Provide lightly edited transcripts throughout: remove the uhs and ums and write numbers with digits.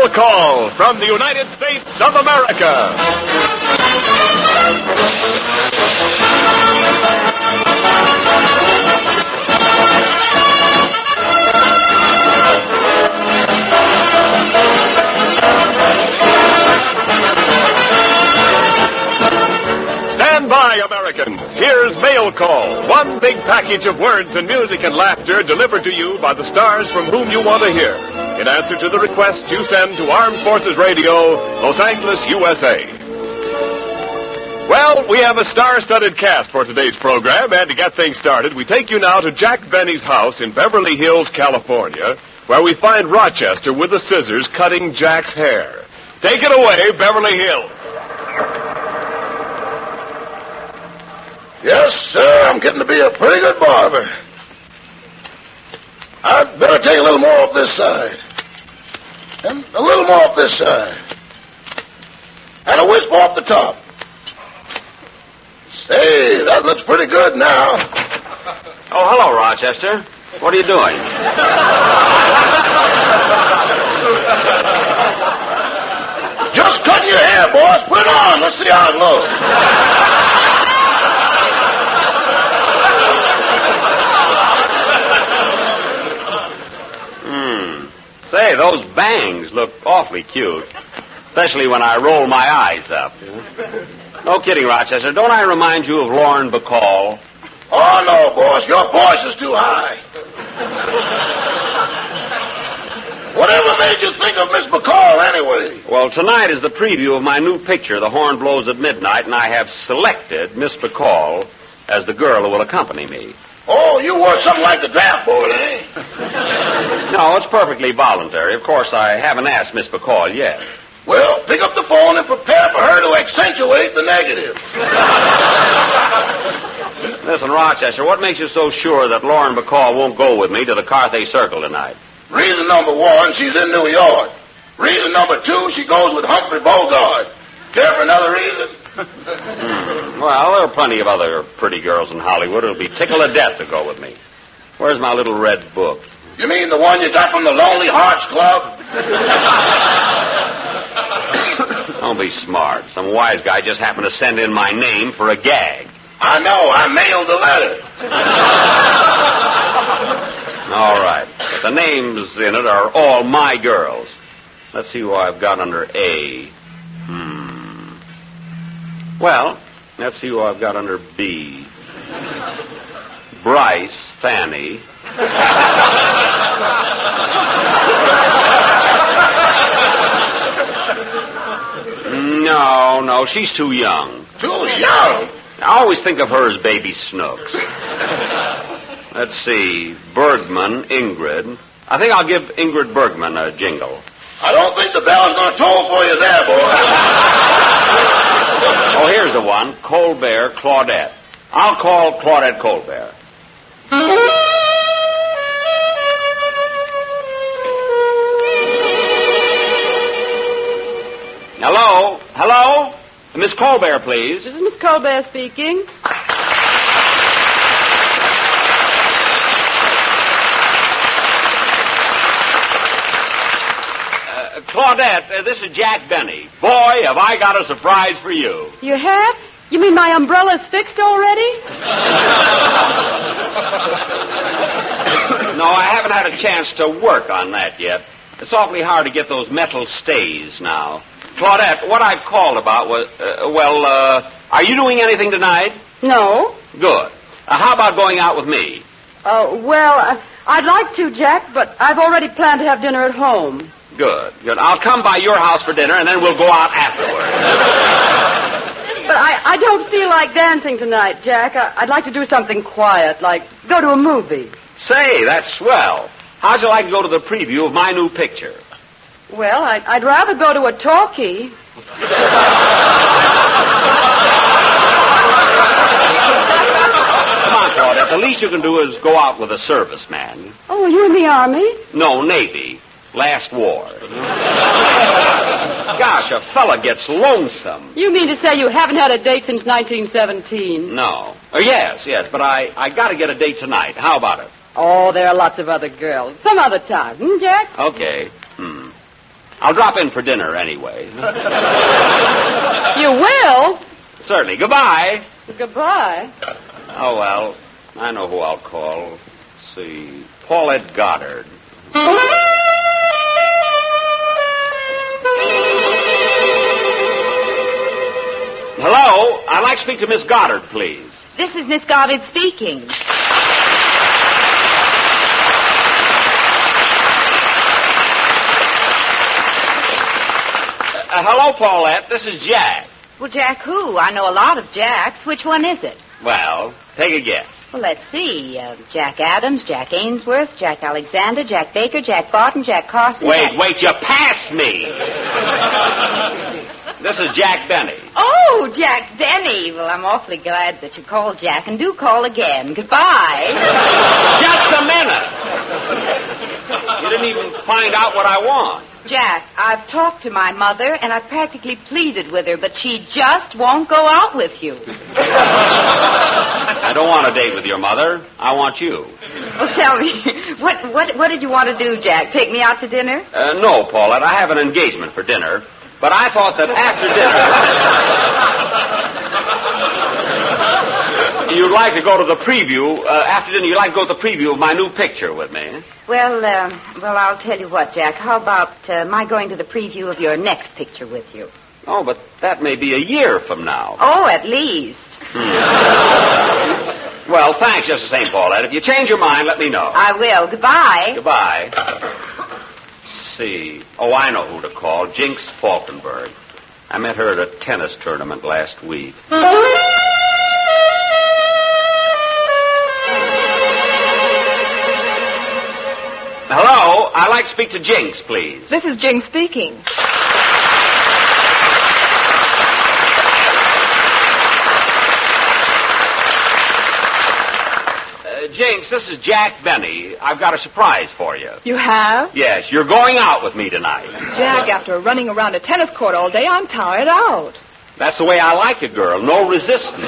Mail Call from the United States of America. Stand by, Americans. Here's Mail Call, one big package of words and music and laughter delivered to you by the stars from whom you want to hear, in answer to the request you send to Armed Forces Radio, Los Angeles, USA. Well, we have a star-studded cast for today's program, and to get things started, we take you now to Jack Benny's house in Beverly Hills, California, where we find Rochester with the scissors cutting Jack's hair. Take it away, Beverly Hills. Yes, sir, I'm getting to be a pretty good barber. I'd better take a little more off this side. And a little more off this side. And a wisp off the top. Say, that looks pretty good now. Oh, hello, Rochester. What are you doing? Just cutting your hair, boss. Put it on. Let's see how it looks. Say, those bangs look awfully cute, especially when I roll my eyes up. No kidding, Rochester. Don't I remind you of Lauren Bacall? Oh, no, boss. Your voice is too high. Whatever made you think of Miss Bacall, anyway? Well, tonight is the preview of my new picture, The Horn Blows at Midnight, and I have selected Miss Bacall as the girl who will accompany me. Oh, you work something like the draft board, eh? No, it's perfectly voluntary. Of course, I haven't asked Miss Bacall yet. Well, pick up the phone and prepare for her to accentuate the negative. Listen, Rochester, what makes you so sure that Lauren Bacall won't go with me to the Carthay Circle tonight? Reason number one, she's in New York. Reason number two, she goes with Humphrey Bogart. Care for another reason? Well, there are plenty of other pretty girls in Hollywood who'll be tickled to death to go with me. Where's my little red book? You mean the one you got from the Lonely Hearts Club? Don't be smart. Some wise guy just happened to send in my name for a gag. I know. I mailed the letter. All right. But the names in it are all my girls. Let's see who I've got under A. Well, let's see who I've got under B. Bryce, Fanny. No, she's too young. Too young? I always think of her as baby Snooks. Let's see, Bergman, Ingrid. I think I'll give Ingrid Bergman a jingle. I don't think the bell's going to toll for you there, boy. Oh, here's the one, Colbert, Claudette. I'll call Claudette Colbert. Hello? Miss Colbert, please. This is Miss Colbert speaking. Claudette, this is Jack Benny. Boy, have I got a surprise for you. You have? You mean my umbrella's fixed already? No, I haven't had a chance to work on that yet. It's awfully hard to get those metal stays now. Claudette, what I called about was, are you doing anything tonight? No. Good. How about going out with me? I'd like to, Jack, but I've already planned to have dinner at home. Good. I'll come by your house for dinner, and then we'll go out afterward. But I don't feel like dancing tonight, Jack. I'd like to do something quiet, like go to a movie. Say, that's swell. How'd you like to go to the preview of my new picture? Well, I'd rather go to a talkie. Come on, Claudette. The least you can do is go out with a serviceman. Oh, you're in the Army? No, Navy. Last war. Gosh, a fella gets lonesome. You mean to say you haven't had a date since 1917? No. Yes, but I got to get a date tonight. How about it? Oh, there are lots of other girls. Some other time, Jack? Okay. I'll drop in for dinner anyway. You will? Certainly. Goodbye. Goodbye. Oh, well, I know who I'll call. Let's see. Paulette Goddard. Hello? I'd like to speak to Miss Goddard, please. This is Miss Goddard speaking. Hello, Paulette. This is Jack. Well, Jack who? I know a lot of Jacks. Which one is it? Well, take a guess. Well, let's see. Jack Adams, Jack Ainsworth, Jack Alexander, Jack Baker, Jack Barton, Jack Carson. Wait, you passed me. This is Jack Benny. Oh, Jack Benny. Well, I'm awfully glad that you called, Jack, and do call again. Goodbye. Just a minute. You didn't even find out what I want. Jack, I've talked to my mother, and I've practically pleaded with her, but she just won't go out with you. I don't want a date with your mother. I want you. Well, tell me, what did you want to do, Jack? Take me out to dinner? No, Paulette. I have an engagement for dinner. But I thought that after dinner, you'd like to go to the preview. After dinner, you'd like to go to the preview of my new picture with me. Well, I'll tell you what, Jack. How about my going to the preview of your next picture with you? Oh, but that may be a year from now. Oh, at least. Well, thanks just the same, Paulette. If you change your mind, let me know. I will. Goodbye. Goodbye. See. Oh, I know who to call. Jinx Falkenberg. I met her at a tennis tournament last week. Hello? I'd like to speak to Jinx, please. This is Jinx speaking. Jinx, this is Jack Benny. I've got a surprise for you. You have? Yes, you're going out with me tonight. Jack, after running around a tennis court all day, I'm tired out. That's the way I like it, girl. No resistance.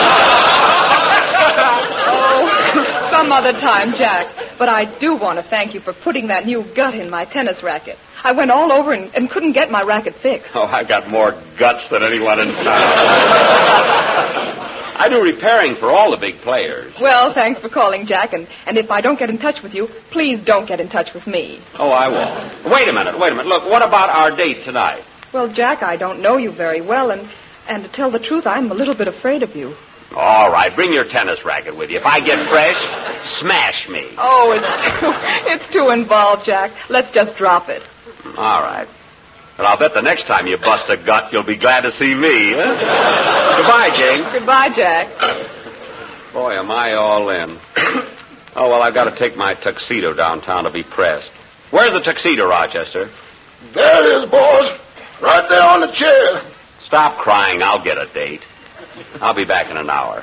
Oh, some other time, Jack. But I do want to thank you for putting that new gut in my tennis racket. I went all over and couldn't get my racket fixed. Oh, I've got more guts than anyone in town. I do repairing for all the big players. Well, thanks for calling, Jack. And if I don't get in touch with you, please don't get in touch with me. Oh, I won't. Wait a minute. Look, what about our date tonight? Well, Jack, I don't know you very well, and to tell the truth, I'm a little bit afraid of you. All right, bring your tennis racket with you. If I get fresh, smash me. Oh, it's too involved, Jack. Let's just drop it. All right. But I'll bet the next time you bust a gut, you'll be glad to see me, huh? Goodbye, Jinx. Goodbye, Jack. Boy, am I all in. Oh, well, I've got to take my tuxedo downtown to be pressed. Where's the tuxedo, Rochester? There it is, boss. Right there on the chair. Stop crying. I'll get a date. I'll be back in an hour.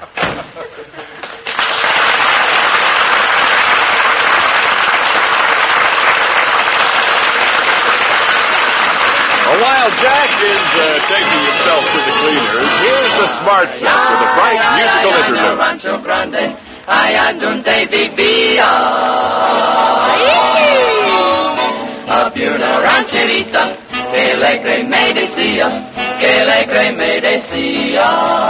Well, while Jack is taking himself to the cleaners, here's the Smart Set with a bright musical interlude. Rancho Grande, allá donde vivía. Up una rancherita, que alegre me decía, que alegre me decía.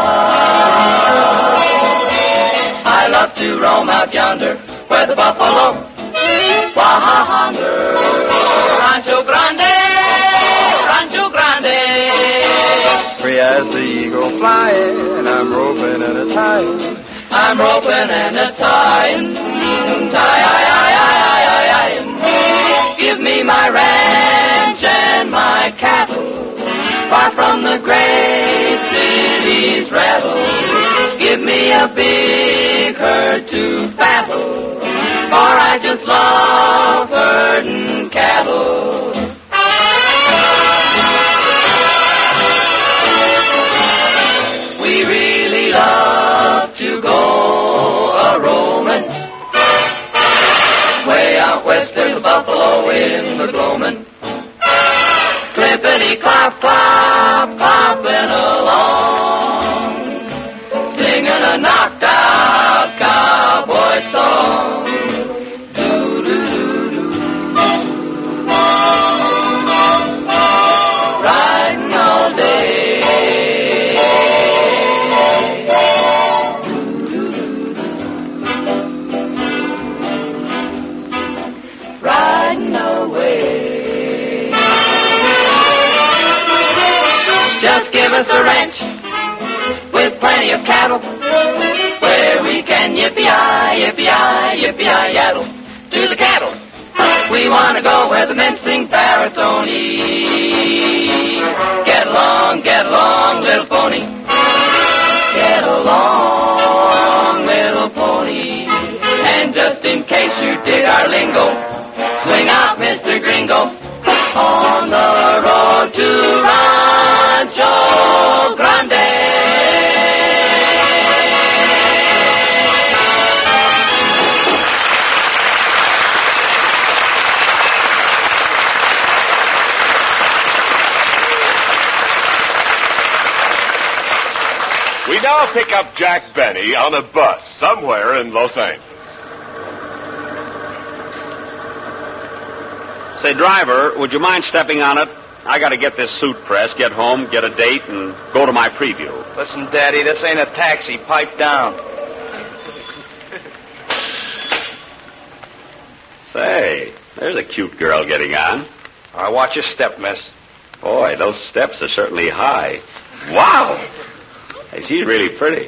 I love to roam out yonder, where the buffalo wander. Rancho Grande. Rancho Grande. Free as the eagle flying, I'm roping and a tying. I'm roping and a tying. Give me my ranch and my cattle, far from the great city's rattle. Give me a big herd to fattle, for I just love herding cattle. We really love to go a-roaming. Way out west there's a buffalo in the gloaming. Clippity-clop, clop, clopping along, singing a knocked-out cowboy song. Do-do-do-do. give us a ranch with plenty of cattle where we can yippee-yi, yippee-yi, yippee-yi, yaddle to the cattle. We want to go where the men sing baritone. Get along, little pony. Get along, little pony. And just in case you dig our lingo, swing out, Mr. Gringo, on the road to Rancho Grande. We now pick up Jack Benny on a bus somewhere in Los Angeles. Say, driver, would you mind stepping on it? I got to get this suit pressed, get home, get a date, and go to my preview. Listen, Daddy, this ain't a taxi. Pipe down. Say, there's a cute girl getting on. Watch your step, miss. Boy, those steps are certainly high. Wow! Hey, she's really pretty.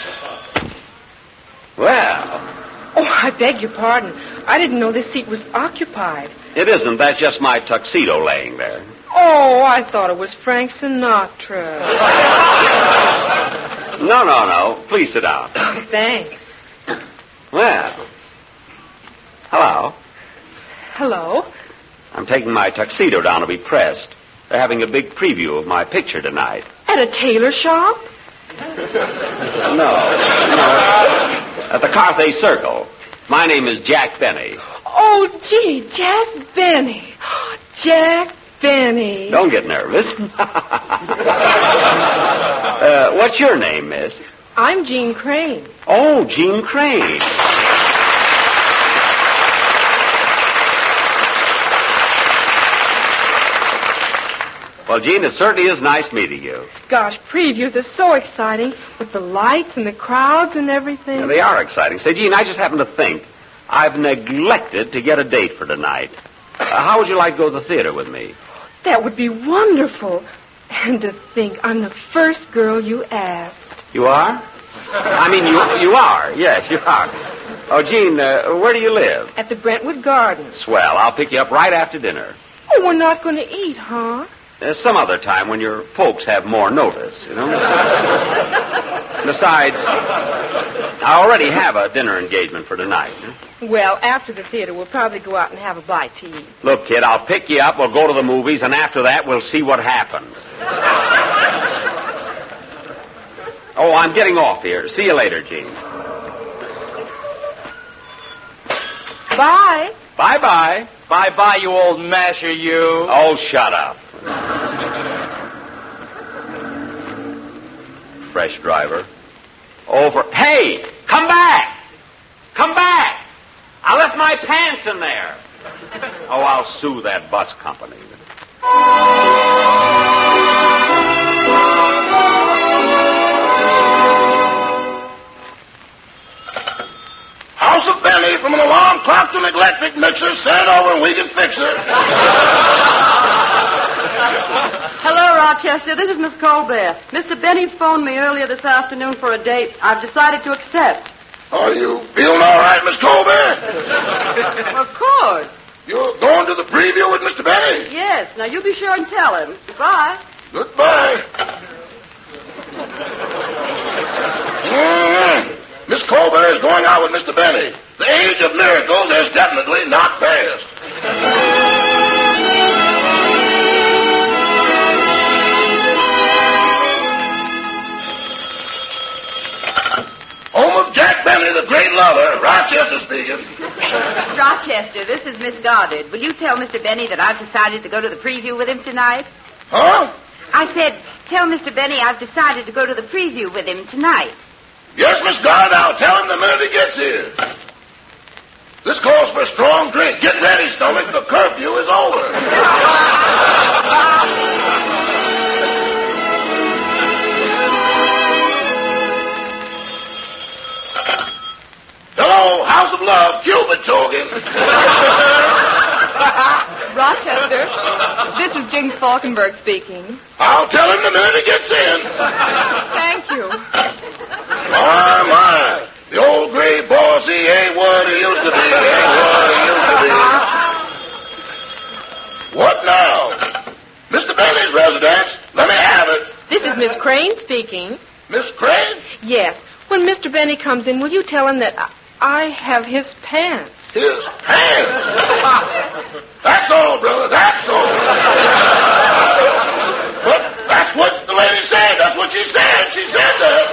Well, Oh, I beg your pardon. I didn't know this seat was occupied. it isn't. That's just my tuxedo laying there. Oh, I thought it was Frank Sinatra. No. Please sit down. Thanks. Well, hello. Hello? I'm taking my tuxedo down to be pressed. They're having a big preview of my picture tonight. At a tailor shop? No. At the Carthay Circle. My name is Jack Benny. Oh, gee, Jack Benny. Jack Benny. Don't get nervous. What's your name, miss? I'm Jean Crane. Oh, Jean Crane. Well, Jean, it certainly is nice meeting you. Gosh, previews are so exciting with the lights and the crowds and everything. Yeah, they are exciting. Say, Jean, I just happen to think I've neglected to get a date for tonight. How would you like to go to the theater with me? That would be wonderful. And to think I'm the first girl you asked. You are? I mean, you are. Yes, you are. Oh, Jean, where do you live? At the Brentwood Gardens. Swell. I'll pick you up right after dinner. Oh, we're not going to eat, huh? Some other time when your folks have more notice, you know. Besides, I already have a dinner engagement for tonight. Well, after the theater, we'll probably go out and have a bite to eat. Look, kid, I'll pick you up, we'll go to the movies, and after that, we'll see what happens. Oh, I'm getting off here. See you later, Jean. Bye. Bye-bye. Bye-bye, you old masher, you. Oh, shut up. Fresh driver. Over. Hey! Come back! Come back! I left my pants in there. Oh, I'll sue that bus company. House of Benny, from an alarm clock to an electric mixer, send it over and we can fix it. Hello, Rochester. This is Miss Colbert. Mr. Benny phoned me earlier this afternoon for a date. I've decided to accept. Are you feeling all right, Miss Colbert? Of course. You're going to the preview with Mr. Benny? Yes. Now, you be sure and tell him. Goodbye. Goodbye. Miss Colbert is going out with Mr. Benny. The age of miracles has definitely not passed. Home of Jack Benny, the great lover. Rochester speaking. Rochester, this is Miss Goddard. Will you tell Mr. Benny that I've decided to go to the preview with him tonight? Huh? I said, tell Mr. Benny I've decided to go to the preview with him tonight. Yes, Miss Goddard, I'll tell him the minute he gets here. This calls for a strong drink. Get ready, stomach. The curfew is over. Hello, House of Love, Cupid talking. Rochester, this This is Jinx Falkenberg speaking. I'll tell him the minute he gets in. Thank you. My. The old gray boss, he ain't what he used to be. What now? Mr. Bentley's residence. Let me have it. This is Miss Crane speaking. Miss Crane? Yes. When Mr. Benny comes in, will you tell him that I have his pants? His pants? That's all, brother. That's all. But that's what the lady said. That's what she said. She said that.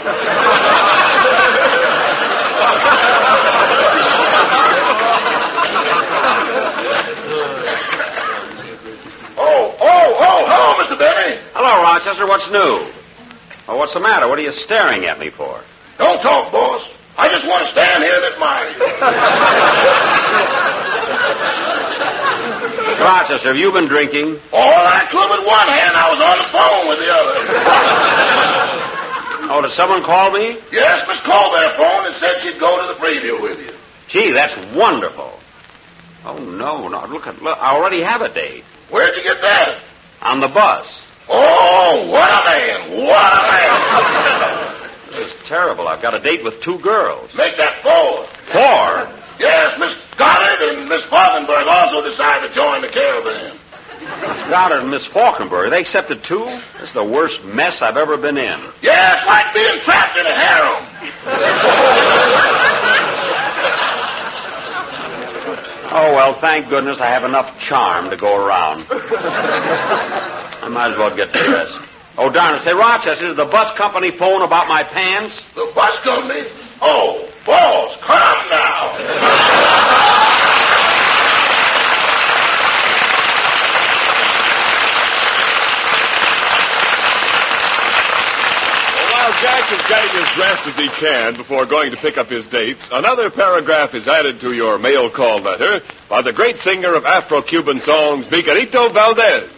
Hello, Mr. Benny. Hello, Rochester. What's new? Well, what's the matter? What are you staring at me for? Don't talk, boss. I just want to stand here and admire you. Rochester, have you been drinking? All that club with one hand, I was on the phone with the other. Oh, did someone call me? Yes, Miss Colbert phoned and said she'd go to the preview with you. Gee, that's wonderful. Oh, no. Look, I already have a date. Where'd you get that? On the bus. Oh, what a man. This is terrible. I've got a date with 2 girls. Make that 4. 4? Yes, Miss Goddard and Miss Falkenberg also decided to join the caravan. Miss Goddard and Miss Falkenberg, they accepted 2? This is the worst mess I've ever been in. Yeah, it's like being trapped in a harem. Oh, well, thank goodness I have enough charm to go around. I might as well get dressed. Oh, darn it. Say, Rochester, did the bus company phone about my pants? The bus company? Oh, boss, come now. While Jack is getting as dressed as he can before going to pick up his dates, another paragraph is added to your mail call letter by the great singer of Afro-Cuban songs, Miguelito Valdez.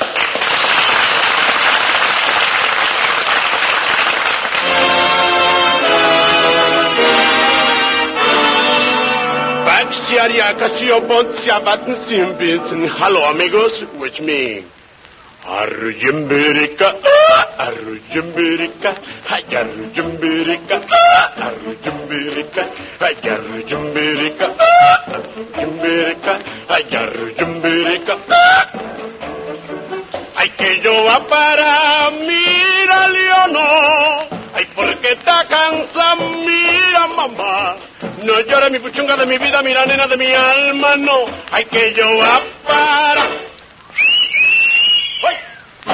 Hello, amigos, which mean Arrujambirica, Arrujambirica, Arrujambirica, Arrujambirica, Arrujambirica, Arrujambirica, Arrujambirica. Ay, que yo va para mira, Leono. Ay, porque está cansada, mira, mamá. No llore mi puchunga de mi vida, mira, nena de mi alma, no. Ay, que yo va para... ¡Ay!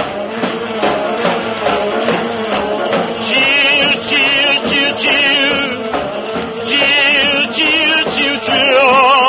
Chill, chill, chill, chill. Chill, chill, chill, chill.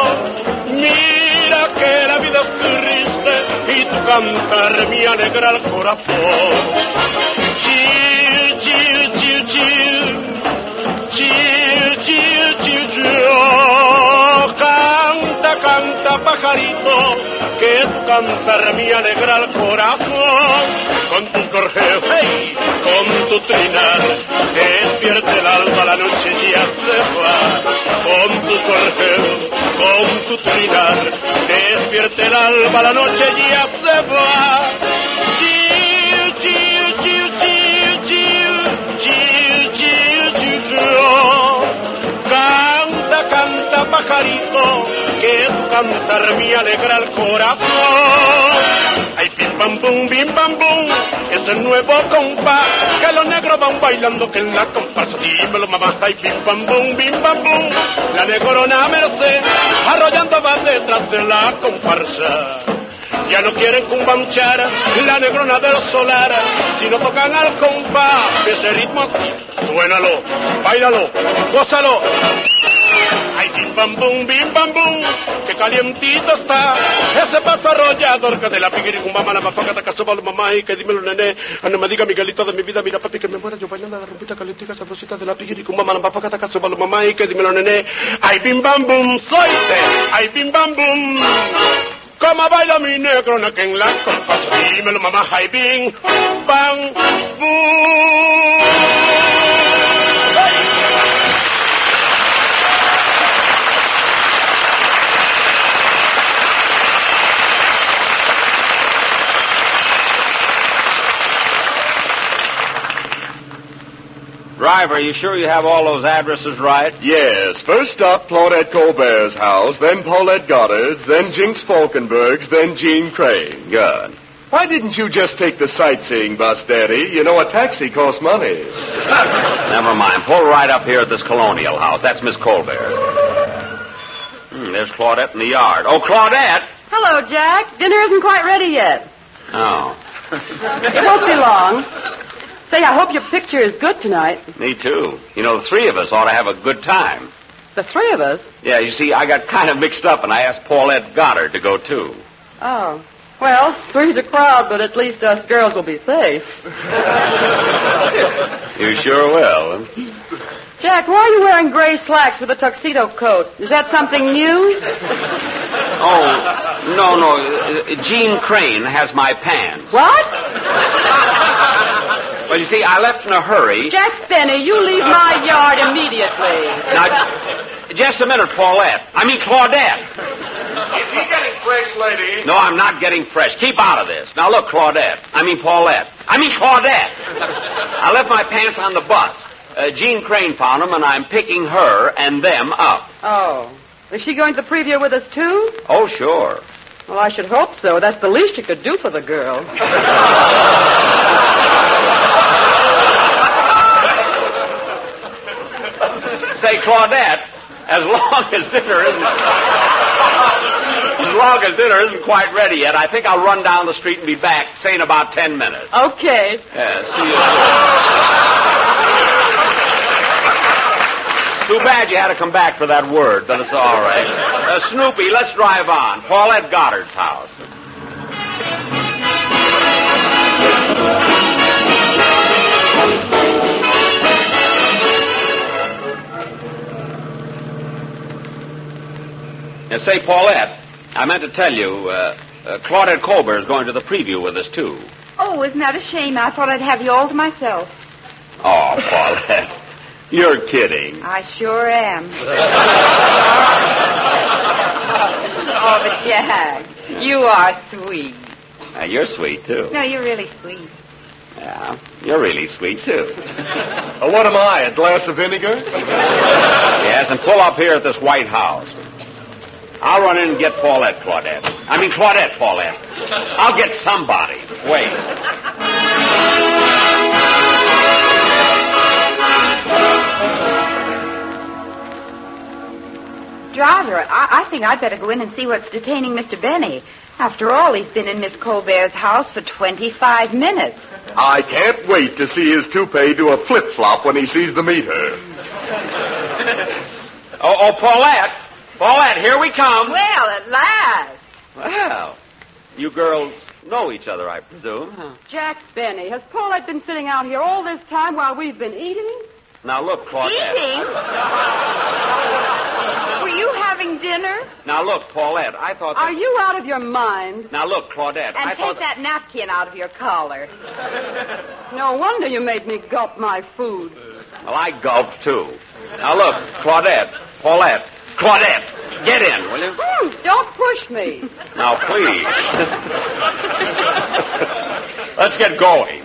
Mira que la vida es triste y tu cantar me alegra el corazón. Chill, chill, chill, chill. Chill, chill, chill, chill. Canta, canta, pajarito, que tu cantar me alegra el corazón. Con tu gorjeo, hey, con tu trinar, despierta el alma, la noche ya se va. Con tus gorjeos, con tu trinar, despierta el alma, la noche ya se va. Chill, chill, chill, chill, chill, chill, chill, chill, chill. Canta, canta, pajarito, que tu cantar me alegra el corazón. Ay, bim bam bum, es el nuevo compás que los negros van bailando que en la comparsa. Dímelo, mamá, ay, bim bam bum, la negrona Merced arrollando va detrás de la comparsa. Ya no quieren cumbamchar la negrona del solar, si no tocan al compás de ese ritmo así. Suénalo, báilalo, gózalo. Ay, bim bam bum, que calientito está ese paso arrollador que de la piguiricumba, la mafaca, tacasoba, la mamá, y que dímelo, nene, no me diga Miguelito de mi vida, mira, papi, que me muera yo bailando la rompita calientica, sabrosita de la piguiricumba, la mafaca, tacasoba, la mamá, y que dímelo, nene. Ay, bim bam bum, soite, ay, bim bam bum. Como baila mi negrona que en la compasa, dímelo, mamá, ay, bim bam bum. driver, are you sure you have all those addresses right? Yes. First up, Claudette Colbert's house, then Paulette Goddard's, then Jinx Falkenberg's, then Jean Crane. Good. Why didn't you just take the sightseeing bus, Daddy? You know, a taxi costs money. Never mind. Pull right up here at this Colonial house. That's Miss Colbert. There's Claudette in the yard. Oh, Claudette! Hello, Jack. Dinner isn't quite ready yet. Oh. It won't be long. Say, I hope your picture is good tonight. Me too. You know, the three of us ought to have a good time. The three of us? Yeah, you see, I got kind of mixed up, and I asked Paulette Goddard to go, too. Oh. Well, three's a crowd, but at least us girls will be safe. You sure will. Jack, why are you wearing gray slacks with a tuxedo coat? Is that something new? Oh, no. Jean Crane has my pants. What? Well, you see, I left in a hurry. Jack Benny, you leave my yard immediately. Now, just a minute, Paulette. I mean, Claudette. Is he getting fresh, lady? No, I'm not getting fresh. Keep out of this. Now, look, Paulette. I mean, Claudette. I left my pants on the bus. Jean Crane found them, and I'm picking her and them up. Oh. Is she going to the preview with us, too? Oh, sure. Well, I should hope so. That's the least you could do for the girl. Say, Claudette, as long as dinner isn't quite ready yet, I think I'll run down the street and be back, say, in about 10 minutes. Okay. Yeah, see you soon. Too bad you had to come back for that word, but it's all right. Snoopy, let's drive on. Paulette Goddard's house. Now, say, Paulette, I meant to tell you, Claudette Colbert is going to the preview with us, too. Oh, isn't that a shame? I thought I'd have you all to myself. Oh, Paulette, you're kidding. I sure am. Oh, but Jack, you are sweet. You're sweet, too. No, you're really sweet. Yeah, you're really sweet, too. What am I, a glass of vinegar? Yes, and pull up here at this White House. I'll run in and get Claudette, Paulette. I'll get somebody. Wait. Driver, I think I'd better go in and see what's detaining Mr. Benny. After all, he's been in Miss Colbert's house for 25 minutes. I can't wait to see his toupee do a flip-flop when he sees the meter. Oh, Paulette, here we come. Well, at last. Well, you girls know each other, I presume, huh? Jack Benny, has Paulette been sitting out here all this time while we've been eating? Now, look, Claudette. Eating? Were you having dinner? Now, look, Paulette, I thought that... Are you out of your mind? Now, look, Claudette, And take that napkin out of your collar. No wonder you made me gulp my food. Well, I gulped, too. Now, look, Claudette, get in, will you? Don't push me. Now, please. Let's get going.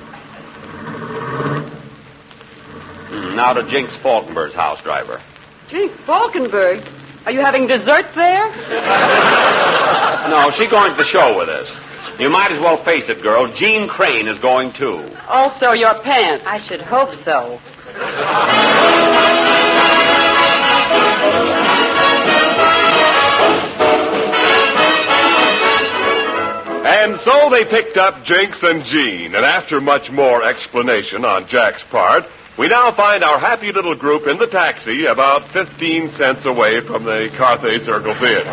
Now to Jinx Falkenberg's house, driver. Jinx Falkenberg? Are you having dessert there? No, she's going to the show with us. You might as well face it, girl. Jean Crane is going, too. Also your pants. I should hope so. And so they picked up Jinx and Jean, and after much more explanation on Jack's part, we now find our happy little group in the taxi about 15 cents away from the Carthay Circle Theater.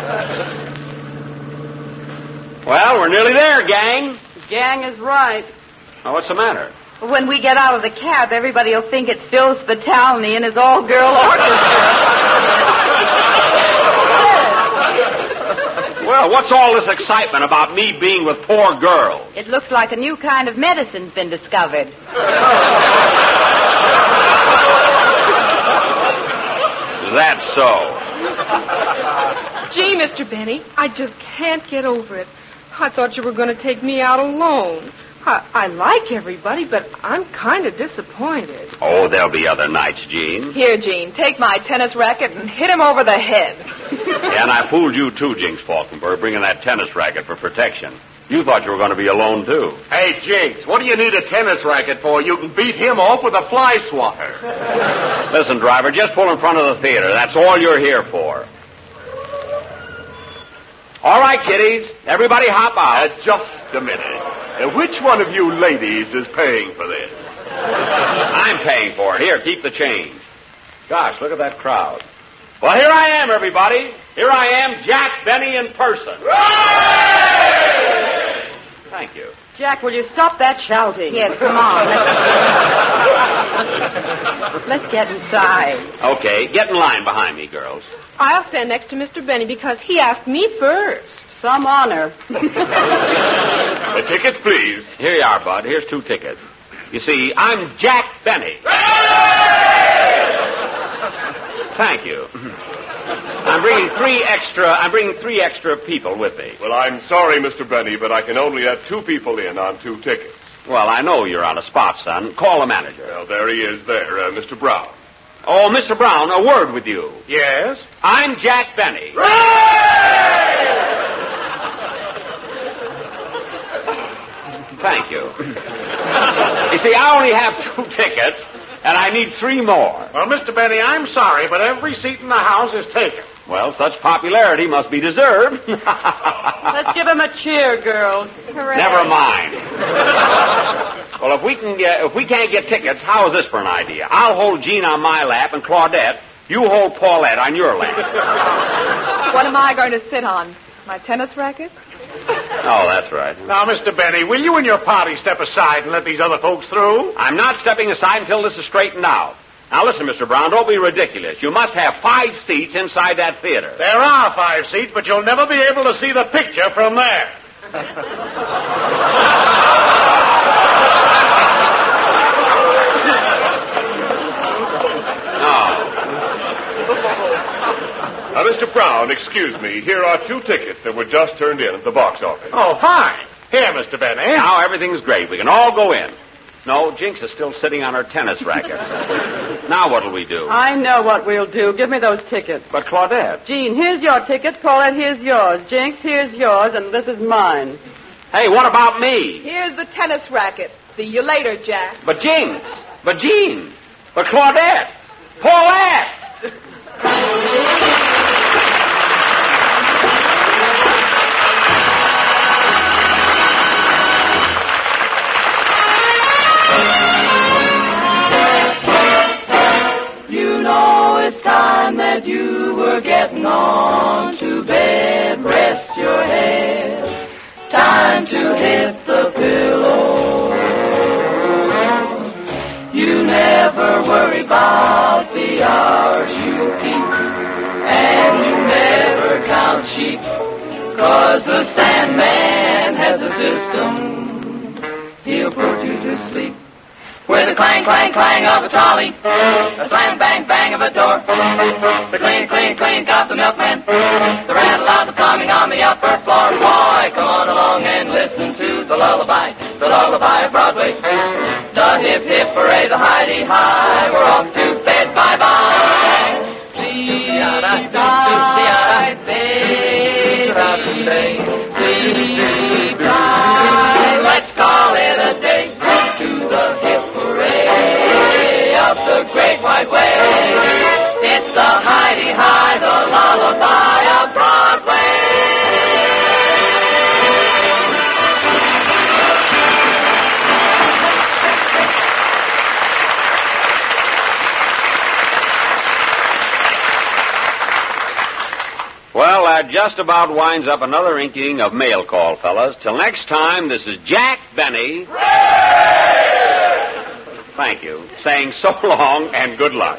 Well, we're nearly there, gang. Gang is right. Now, what's the matter? When we get out of the cab, everybody will think it's Phil Spitalny and his all-girl orchestra. Well, what's all this excitement about me being with poor girls? It looks like a new kind of medicine's been discovered. That's so. Gee, Mr. Benny, I just can't get over it. I thought you were going to take me out alone. I like everybody, but I'm kind of disappointed. Oh, there'll be other nights, Jean. Here, Jean, take my tennis racket and hit him over the head. Yeah, and I fooled you too, Jinx Falkenberg, bringing that tennis racket for protection. You thought you were going to be alone, too. Hey, Jinx, what do you need a tennis racket for? You can beat him off with a fly swatter. Listen, driver, just pull in front of the theater. That's all you're here for. All right, kiddies. Everybody hop out. Just a minute. Which one of you ladies is paying for this? I'm paying for it. Here, keep the change. Gosh, look at that crowd. Well, here I am, everybody. Here I am, Jack Benny in person. Thank you. Jack, will you stop that shouting? Yes, come on. Let's get inside. Okay, get in line behind me, girls. I'll stand next to Mr. Benny because he asked me first. Some honor. The tickets, please. Here you are, Bud. Here's 2 tickets. You see, I'm Jack Benny. Thank you. I'm bringing three extra people with me. Well, I'm sorry, Mr. Benny, but I can only have 2 people in on 2 tickets. Well, I know you're on a spot, son. Call the manager. Well, there he is there, Mr. Brown. Oh, Mr. Brown, a word with you. Yes? I'm Jack Benny. Thank you. You see, I only have 2 tickets, and I need 3 more. Well, Mr. Benny, I'm sorry, but every seat in the house is taken. Well, such popularity must be deserved. Let's give him a cheer, girls. Hooray. Never mind. Well, if we can't get tickets, how is this for an idea? I'll hold Jean on my lap, and Claudette, you hold Paulette on your lap. What am I going to sit on? My tennis racket? Oh, that's right. Now, Mr. Benny, will you and your party step aside and let these other folks through? I'm not stepping aside until this is straightened out. Now, listen, Mr. Brown, don't be ridiculous. You must have 5 seats inside that theater. There are 5 seats, but you'll never be able to see the picture from there. Now, Mr. Brown, excuse me. Here are 2 tickets that were just turned in at the box office. Oh, fine. Here, Mr. Benny. Now everything's great. We can all go in. No, Jinx is still sitting on her tennis racket. Now what'll we do? I know what we'll do. Give me those tickets. But Claudette. Jean, here's your ticket. Paulette, here's yours. Jinx, here's yours, and this is mine. Hey, what about me? Here's the tennis racket. See you later, Jack. But Jinx. But Jean. But Claudette. Paulette! You know it's time that you were getting on to bed. Rest your head. Time to hit the pillow. You never worry about the hours you keep, and you never count sheep, 'cause the Sandman has a system. He'll put you to sleep with a clang, clang, clang of a trolley, a slam, bang, bang of a door, the clink, clink, clink of the milkman, the rattle of the plumbing on the upper floor. Boy, come on along and listen to the lullaby of Broadway. The hip, hip, hooray, the hidey-high, we're off to bed, bye-bye. Sleep tight, baby, sleep tight, let's call it a day, to the hip, hooray, of the great white way. It's the hidey-high, the lullaby of Broadway. Well, that just about winds up another inking of Mail Call, fellas. Till next time, this is Jack Benny. Thank you. Saying so long and good luck.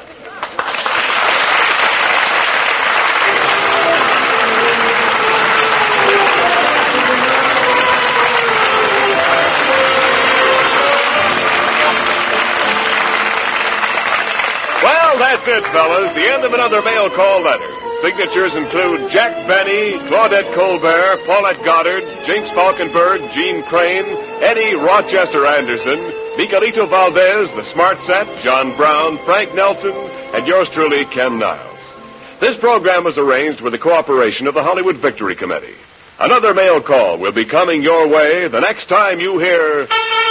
Well, that's it, fellas. The end of another Mail Call letter. Signatures include Jack Benny, Claudette Colbert, Paulette Goddard, Jinx Falkenberg, Gene Crane, Eddie Rochester Anderson, Miguelito Valdez, The Smart Set, John Brown, Frank Nelson, and yours truly, Ken Niles. This program was arranged with the cooperation of the Hollywood Victory Committee. Another mail call will be coming your way the next time you hear...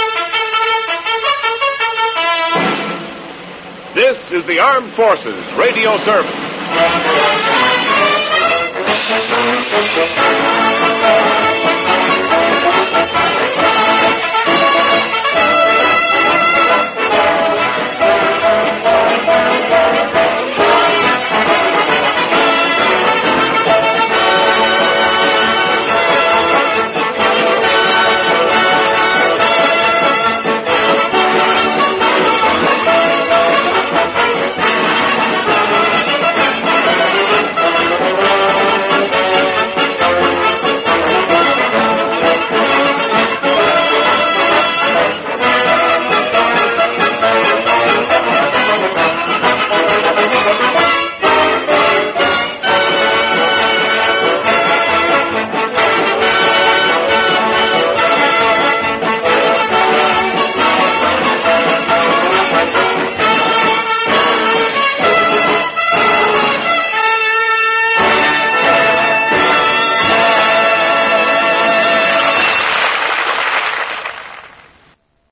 This is the Armed Forces Radio Service.